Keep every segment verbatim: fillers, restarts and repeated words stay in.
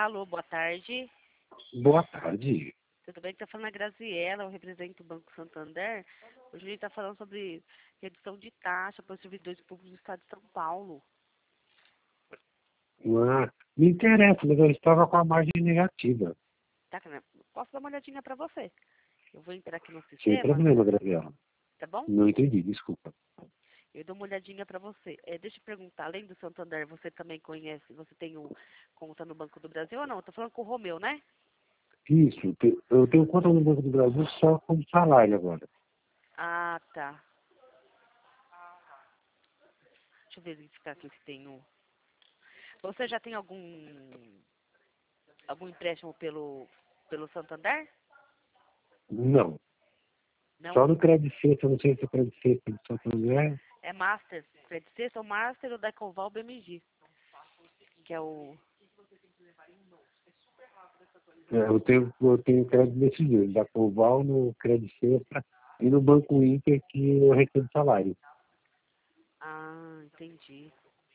Alô, boa tarde. Boa tarde. Tudo bem? Está falando a Graziella, eu represento o Banco Santander. Hoje a gente está falando sobre redução de taxa para os servidores públicos do Estado de São Paulo. Ah, me interessa, mas eu estava com a margem negativa. Tá, cara? Posso dar uma olhadinha para você? Eu vou entrar aqui no Sem sistema, problema, Graziela. tá bom? Não entendi, desculpa. Eu dou uma olhadinha para você. É, deixa eu perguntar, além do Santander, você também conhece, você tem um, conta no Banco do Brasil ou não? Eu tô falando com o Romeu, né? Isso, te- eu tenho conta no Banco do Brasil só como salário agora. Ah, tá. Deixa eu verificar aqui se tem um. Você já tem algum algum empréstimo pelo pelo Santander? Não. Não? Só no Credit Sexta, eu não sei se o Credit Sexta de Santo André. É Master, Credit Suisse ou Master ou da Ecoval B M G, que é o... É, eu tenho, eu tenho crédito desses dois, da Coval no Credit Sexta e no Banco Inter que eu recebo salário. Ah, entendi.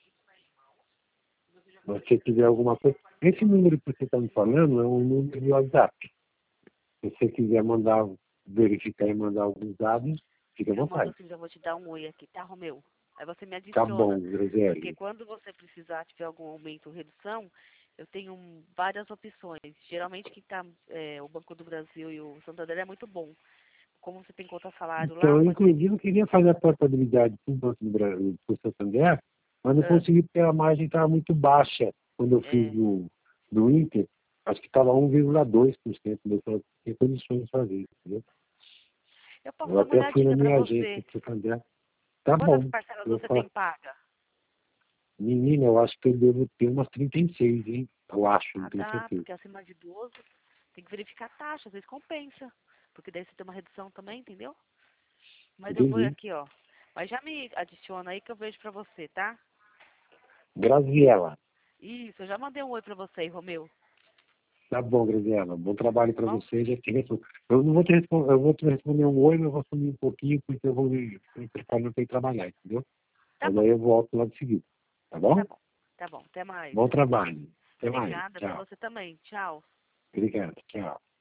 Mas se você tiver alguma coisa. Esse número que você está me falando é um número de WhatsApp. Se você quiser mandar, verificar e mandar alguns dados, fique à Eu mando vontade. assim, já vou te dar um oi aqui, tá, Romeu? Aí você me Tá bom, adiciona, porque Graziele. quando você precisar, tiver algum aumento ou redução, eu tenho um- várias opções. Geralmente quem tá, é, o Banco do Brasil e o Santander é muito bom. Como você tem conta salário lá, Então, eu, pode ser que... inclusive, eu queria fazer a portabilidade para o Banco do Brasil, para o Santander, mas não Ah, consegui porque a margem estava muito baixa quando eu fiz é, do, do Inter. Acho que estava um vírgula dois por cento, eu falei, tem condições de fazer, entendeu? eu posso Eu dar uma até fui na olhadinha para minha agência você. do Santander. Tá Quantas bom. parcelas Eu você falo, tem paga? menina, eu acho que eu devo ter umas trinta e seis, hein? Eu acho, não Ah, tenho tá, certeza. porque acima de doze tem que verificar a taxa, às vezes compensa. Porque daí você tem uma redução também, entendeu? Mas eu vou Entendi. aqui, ó. Mas já me adiciona aí que eu vejo pra você, tá? Graziela. Isso, eu já mandei um oi pra você aí, Romeu. Tá bom, Graziela. Bom trabalho Tá para bom? você. Já te respondo. Eu não vou te responder, eu vou te responder um oi, mas eu vou sumir um pouquinho, porque eu vou me preparar não ter que trabalhar, entendeu? Tá Mas bom, aí eu volto lá de seguida. Tá tá bom? bom. Tá bom, até mais. Bom trabalho. Até mais. Obrigada pra Tchau. você também. Tchau. Obrigado. Tchau.